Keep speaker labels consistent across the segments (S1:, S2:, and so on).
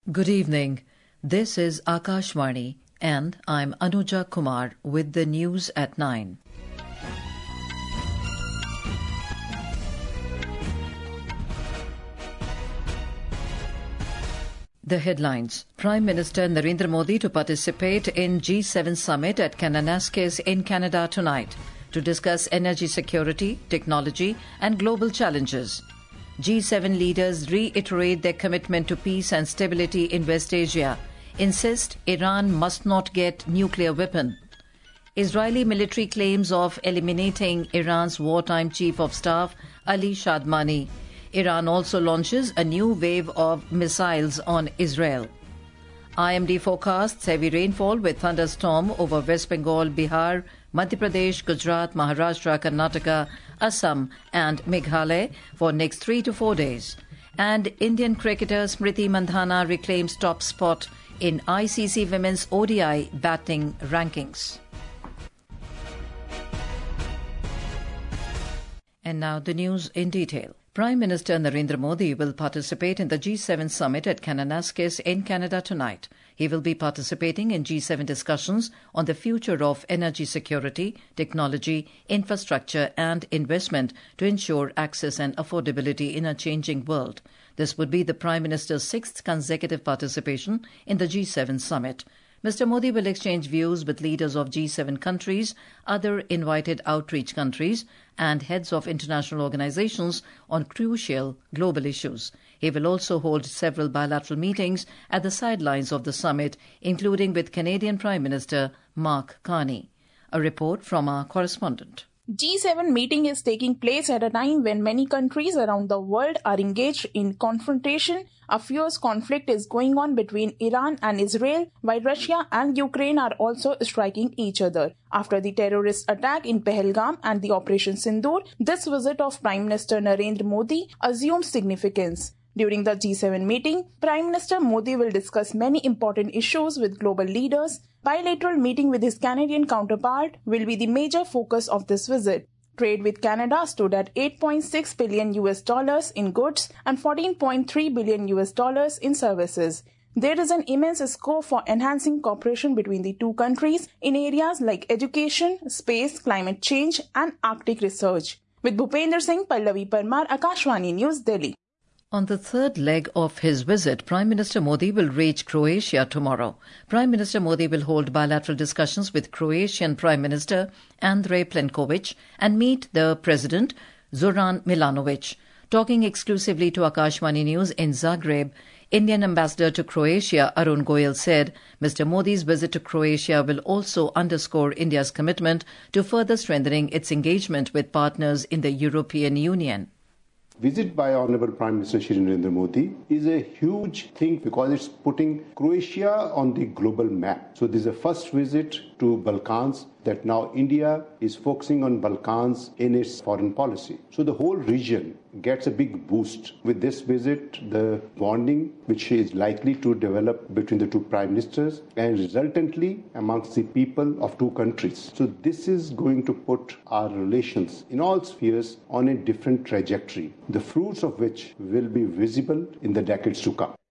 S1: Good evening. This is Akashvani and I'm Anuja Kumar with the news at 9. The headlines. Prime Minister Narendra Modi to participate in G7 summit at Kananaskis in Canada tonight to discuss energy security, technology and global challenges. G7 leaders reiterate their commitment to peace and stability in West Asia, insist Iran must not get nuclear weapon. Israeli military claims of eliminating Iran's wartime chief of staff, Ali Shadmani. Iran also launches a new wave of missiles on Israel. IMD forecasts heavy rainfall with thunderstorm over West Bengal, Bihar, Madhya Pradesh, Gujarat, Maharashtra, Karnataka, Assam and Meghalaya for next 3 to 4 days. And Indian cricketer Smriti Mandhana reclaims top spot in ICC Women's ODI batting rankings. And now the news in detail. Prime Minister Narendra Modi will participate in the G7 summit at Kananaskis in Canada tonight. He will be participating in G7 discussions on the future of energy security, technology, infrastructure and investment to ensure access and affordability in a changing world. This would be the Prime Minister's sixth consecutive participation in the G7 summit. Mr. Modi will exchange views with leaders of G7 countries, other invited outreach countries, and heads of international organizations on crucial global issues. He will also hold several bilateral meetings at the sidelines of the summit, including with Canadian Prime Minister Mark Carney. A report from our correspondent.
S2: G7 meeting is taking place at a time when many countries around the world are engaged in confrontation. A fierce conflict is going on between Iran and Israel, while Russia and Ukraine are also striking each other. After the terrorist attack in Pahalgam and the Operation Sindoor, this visit of Prime Minister Narendra Modi assumes significance. During the G7 meeting, Prime Minister Modi will discuss many important issues with global leaders. Bilateral meeting with his Canadian counterpart will be the major focus of this visit. Trade with Canada stood at $8.6 billion in goods and $14.3 billion in services. There is an immense scope for enhancing cooperation between the two countries in areas like education, space, climate change and Arctic research. With Bhupender Singh, Pallavi Parmar, Akashvani News, Delhi.
S1: On the third leg of his visit, Prime Minister Modi will reach Croatia tomorrow. Prime Minister Modi will hold bilateral discussions with Croatian Prime Minister Andrej Plenković and meet the President Zoran Milanović. Talking exclusively to Akashvani News in Zagreb, Indian Ambassador to Croatia Arun Goyal said Mr. Modi's visit to Croatia will also underscore India's commitment to further strengthening its engagement with partners in the European Union.
S3: Visit by Honorable Prime Minister Shri Narendra Modi is a huge thing because it's putting Croatia on the global map. So this is the first visit to Balkans that now India is focusing on Balkans in its foreign policy. So the whole region gets a big boost. With this visit, the bonding which is likely to develop between the two prime ministers and resultantly amongst the people of two countries. So this is going to put our relations in all spheres on a different trajectory, the fruits of which will be visible in the decades to come.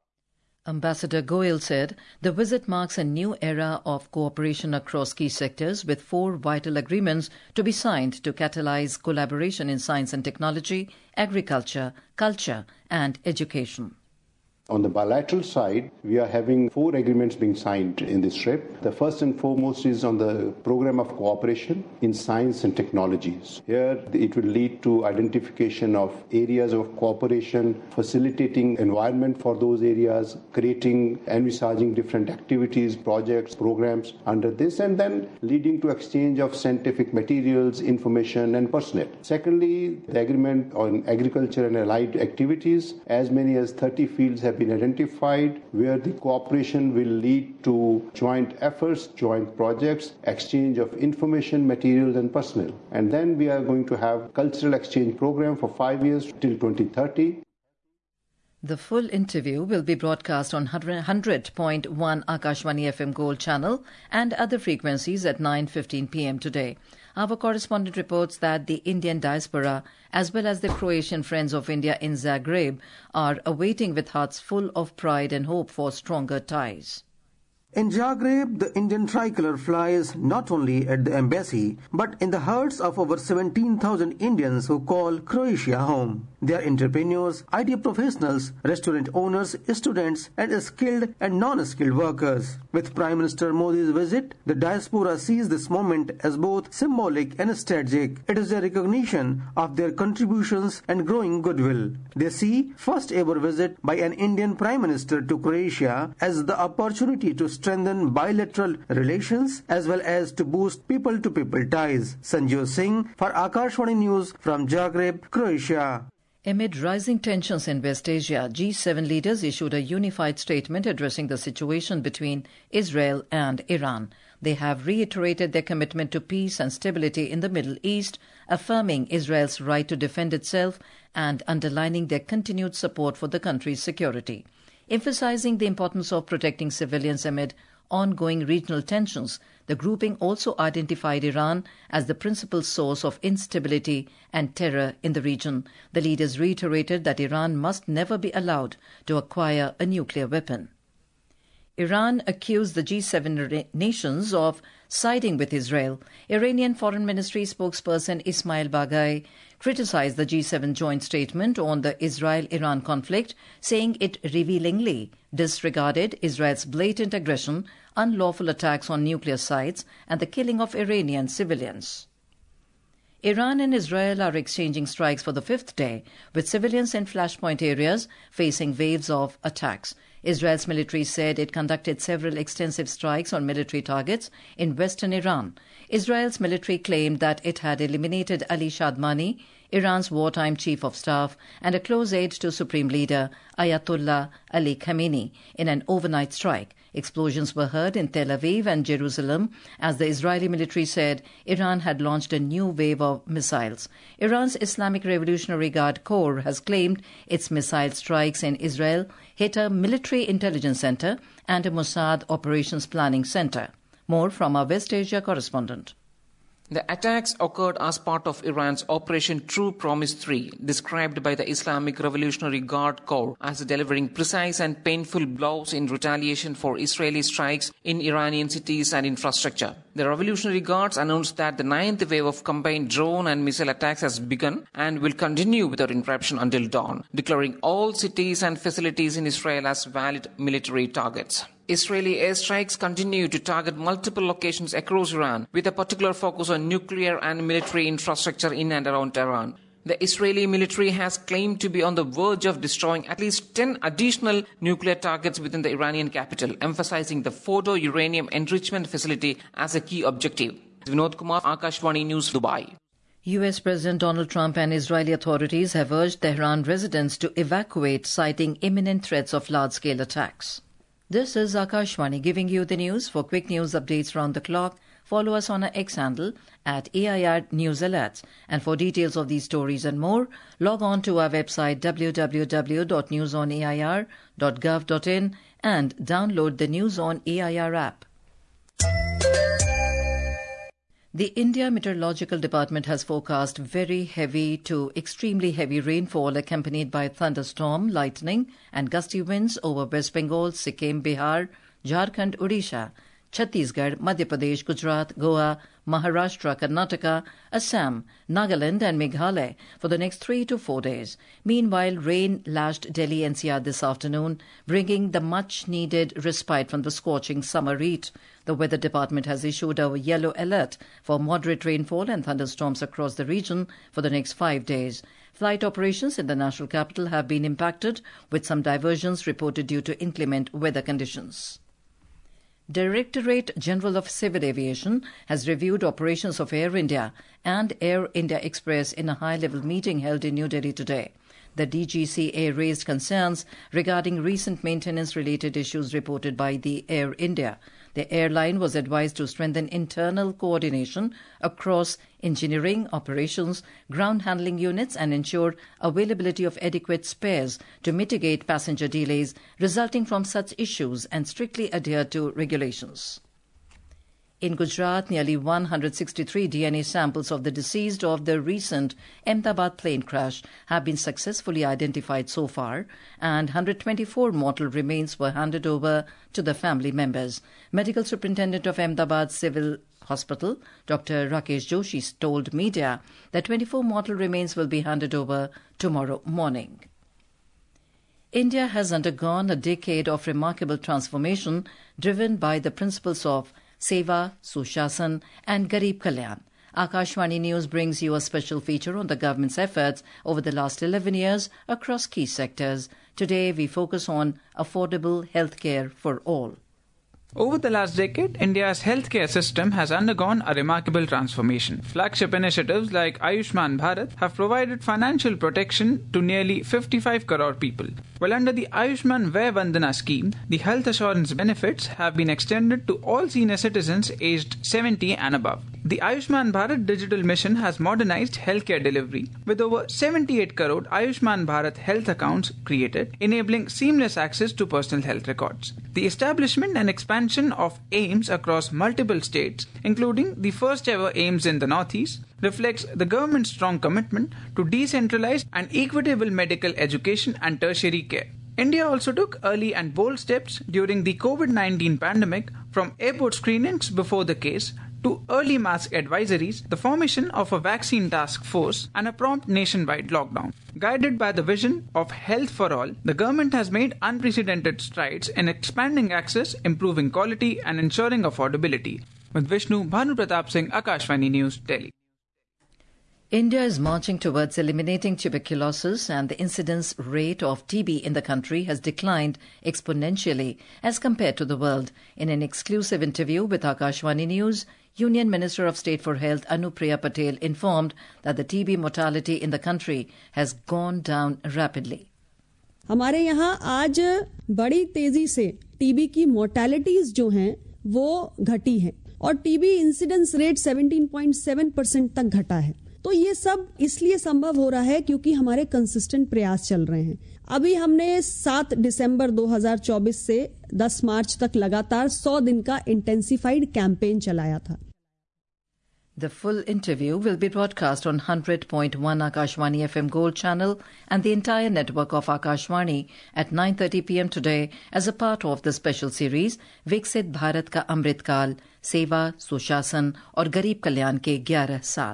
S1: Ambassador Goyal said the visit marks a new era of cooperation across key sectors with 4 vital agreements to be signed to catalyze collaboration in science and technology, agriculture, culture and education.
S3: On the bilateral side, we are having 4 agreements being signed in this trip. The first and foremost is on the program of cooperation in science and technologies. Here, it will lead to identification of areas of cooperation, facilitating environment for those areas, creating, envisaging different activities, projects, programs under this, and then leading to exchange of scientific materials, information, and personnel. Secondly, the agreement on agriculture and allied activities, as many as 30 fields have been identified where the cooperation will lead to joint efforts, joint projects, exchange of information, materials and personnel. And then we are going to have cultural exchange program for 5 years till 2030.
S1: The full interview will be broadcast on 100.1 Akashvani FM Gold channel and other frequencies at 9:15 p.m. today. Our correspondent reports that the Indian diaspora, as well as the Croatian Friends of India in Zagreb, are awaiting with hearts full of pride and hope for stronger ties.
S4: In Zagreb, the Indian tricolor flies not only at the embassy, but in the hearts of over 17,000 Indians who call Croatia home. They are entrepreneurs, IT professionals, restaurant owners, students, and skilled and non-skilled workers. With Prime Minister Modi's visit, the diaspora sees this moment as both symbolic and strategic. It is a recognition of their contributions and growing goodwill. They see first ever visit by an Indian Prime Minister to Croatia as the opportunity to strengthen bilateral relations as well as to boost people-to-people ties. Sanjeev Singh for Akashvani News from Zagreb, Croatia.
S1: Amid rising tensions in West Asia, G7 leaders issued a unified statement addressing the situation between Israel and Iran. They have reiterated their commitment to peace and stability in the Middle East, affirming Israel's right to defend itself and underlining their continued support for the country's security. Emphasizing the importance of protecting civilians amid ongoing regional tensions, the grouping also identified Iran as the principal source of instability and terror in the region. The leaders reiterated that Iran must never be allowed to acquire a nuclear weapon. Iran accused the G7 nations of siding with Israel. Iranian Foreign Ministry spokesperson Ismail Baghai criticized the G7 joint statement on the Israel-Iran conflict, saying it revealingly disregarded Israel's blatant aggression, unlawful attacks on nuclear sites, and the killing of Iranian civilians. Iran and Israel are exchanging strikes for the fifth day, with civilians in flashpoint areas facing waves of attacks. Israel's military said it conducted several extensive strikes on military targets in western Iran. Israel's military claimed that it had eliminated Ali Shadmani, Iran's wartime chief of staff and a close aide to Supreme Leader Ayatollah Ali Khamenei, in an overnight strike. Explosions were heard in Tel Aviv and Jerusalem as the Israeli military said Iran had launched a new wave of missiles. Iran's Islamic Revolutionary Guard Corps has claimed its missile strikes in Israel hit a military intelligence center and a Mossad operations planning center. More from our West Asia correspondent.
S5: The attacks occurred as part of Iran's Operation True Promise 3, described by the Islamic Revolutionary Guard Corps as delivering precise and painful blows in retaliation for Israeli strikes in Iranian cities and infrastructure. The Revolutionary Guards announced that the ninth wave of combined drone and missile attacks has begun and will continue without interruption until dawn, declaring all cities and facilities in Israel as valid military targets. Israeli airstrikes continue to target multiple locations across Iran, with a particular focus on nuclear and military infrastructure in and around Tehran. The Israeli military has claimed to be on the verge of destroying at least 10 additional nuclear targets within the Iranian capital, emphasizing the Fordo uranium enrichment facility as a key objective. Vinod Kumar, Akashvani News, Dubai.
S1: U.S. President Donald Trump and Israeli authorities have urged Tehran residents to evacuate, citing imminent threats of large-scale attacks. This is Akashvani giving you the news. For quick news updates round the clock, follow us on our X handle at AIR News Alerts. And for details of these stories and more, log on to our website www.newsonair.gov.in and download the News on AIR app. The India Meteorological Department has forecast very heavy to extremely heavy rainfall accompanied by thunderstorm, lightning and gusty winds over West Bengal, Sikkim, Bihar, Jharkhand, Odisha, Chhattisgarh, Madhya Pradesh, Gujarat, Goa, Maharashtra, Karnataka, Assam, Nagaland and Meghalaya for the next 3 to 4 days. Meanwhile, rain lashed Delhi NCR this afternoon, bringing the much-needed respite from the scorching summer heat. The Weather Department has issued a yellow alert for moderate rainfall and thunderstorms across the region for the next 5 days. Flight operations in the national capital have been impacted, with some diversions reported due to inclement weather conditions. Directorate General of Civil Aviation has reviewed operations of Air India and Air India Express in a high-level meeting held in New Delhi today. The DGCA raised concerns regarding recent maintenance-related issues reported by the Air India. The airline was advised to strengthen internal coordination across engineering, operations, ground handling units and ensure availability of adequate spares to mitigate passenger delays resulting from such issues and strictly adhere to regulations. In Gujarat, nearly 163 DNA samples of the deceased of the recent Ahmedabad plane crash have been successfully identified so far, and 124 mortal remains were handed over to the family members. Medical Superintendent of Ahmedabad Civil Hospital, Dr. Rakesh Joshi, told media that 24 mortal remains will be handed over tomorrow morning. India has undergone a decade of remarkable transformation driven by the principles of Seva, Sushasana and Garib Kalyan. Akashvani News brings you a special feature on the government's efforts over the last 11 years across key sectors. Today we focus on affordable healthcare for all.
S6: Over the last decade, India's healthcare system has undergone a remarkable transformation. Flagship initiatives like Ayushman Bharat have provided financial protection to nearly 55 crore people. While under the Ayushman Vay Vandana scheme, the health assurance benefits have been extended to all senior citizens aged 70 and above. The Ayushman Bharat digital mission has modernized healthcare delivery, with over 78 crore Ayushman Bharat health accounts created, enabling seamless access to personal health records. The establishment and expansion of AIIMS across multiple states, including the first ever AIIMS in the Northeast, reflects the government's strong commitment to decentralized and equitable medical education and tertiary care. India also took early and bold steps during the COVID-19 pandemic, from airport screenings before the case to early mask advisories, the formation of a vaccine task force, and a prompt nationwide lockdown. Guided by the vision of health for all, the government has made unprecedented strides in expanding access, improving quality, and ensuring affordability. With Vishnu Bhanupratap Singh, Akashvani News, Delhi.
S1: India is marching towards eliminating tuberculosis, and the incidence rate of TB in the country has declined exponentially as compared to the world. In an exclusive interview with Akashvani News, Union Minister of State for Health Anupriya Patel informed that the TB mortality in the country has gone down rapidly.
S7: हमारे यहाँ आज बड़ी तेजी से TB की mortalities जो हैं वो घटी हैं और टीबी इंसिडेंस रेट 17.7% तक घटा है. तो ये सब इसलिए संभव हो रहा है क्योंकि हमारे कंसिस्टेंट प्रयास चल रहे हैं. अभी हमने 7 दिसंबर 2024 से 10 मार्च तक लगातार 100 दिन का इंटेंसिफाइड कैंपेन चलाया था.
S1: The full interview will be broadcast on 100.1 Akashvani FM Gold channel and the entire network of Akashvani at 9:30 p.m. today as a part of the special series Viksit Bharat Ka Amrit Kaal, Seva, Sushasan और Garib Kalyan के 11 साल.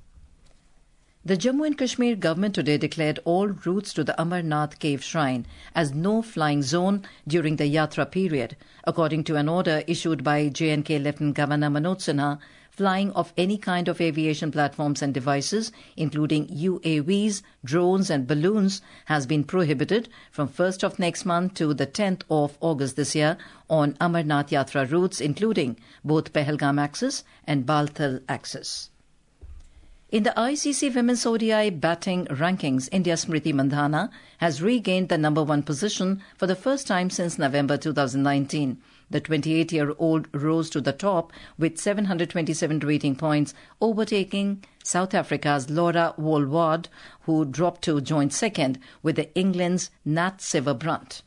S1: The Jammu and Kashmir government today declared all routes to the Amarnath cave shrine as no-flying zone during the Yatra period. According to an order issued by J&K Lieutenant Governor Manoj Sinha, flying of any kind of aviation platforms and devices, including UAVs, drones and balloons, has been prohibited from 1st of next month to the 10th of August this year on Amarnath Yatra routes, including both Pahalgam axis and Balthal axis. In the ICC Women's ODI batting rankings, India's Smriti Mandhana has regained the number 1 position for the first time since November 2019. The 28-year-old rose to the top with 727 rating points, overtaking South Africa's Laura Woolward, who dropped to joint second with the England's Nat Sciver-Brunt.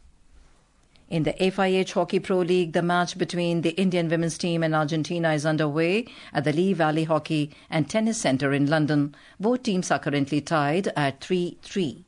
S1: In the FIH Hockey Pro League, the match between the Indian women's team and Argentina is underway at the Lee Valley Hockey and Tennis Centre in London. Both teams are currently tied at 3-3.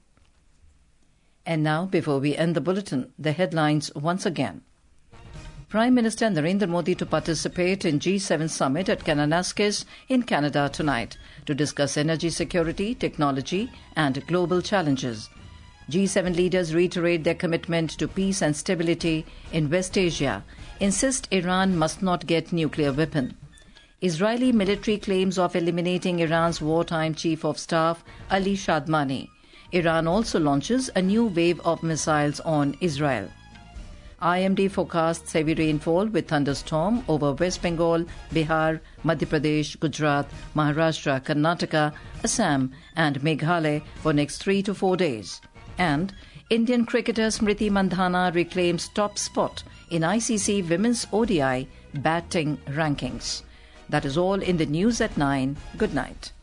S1: And now, before we end the bulletin, the headlines once again. Prime Minister Narendra Modi to participate in G7 summit at Kananaskis in Canada tonight to discuss energy security, technology and global challenges. G7 leaders reiterate their commitment to peace and stability in West Asia, insist Iran must not get nuclear weapon. Israeli military claims of eliminating Iran's wartime chief of staff, Ali Shadmani. Iran also launches a new wave of missiles on Israel. IMD forecasts heavy rainfall with thunderstorm over West Bengal, Bihar, Madhya Pradesh, Gujarat, Maharashtra, Karnataka, Assam and Meghalaya for next 3 to 4 days. And Indian cricketer Smriti Mandhana reclaims top spot in ICC Women's ODI batting rankings. That is all in the news at 9. Good night.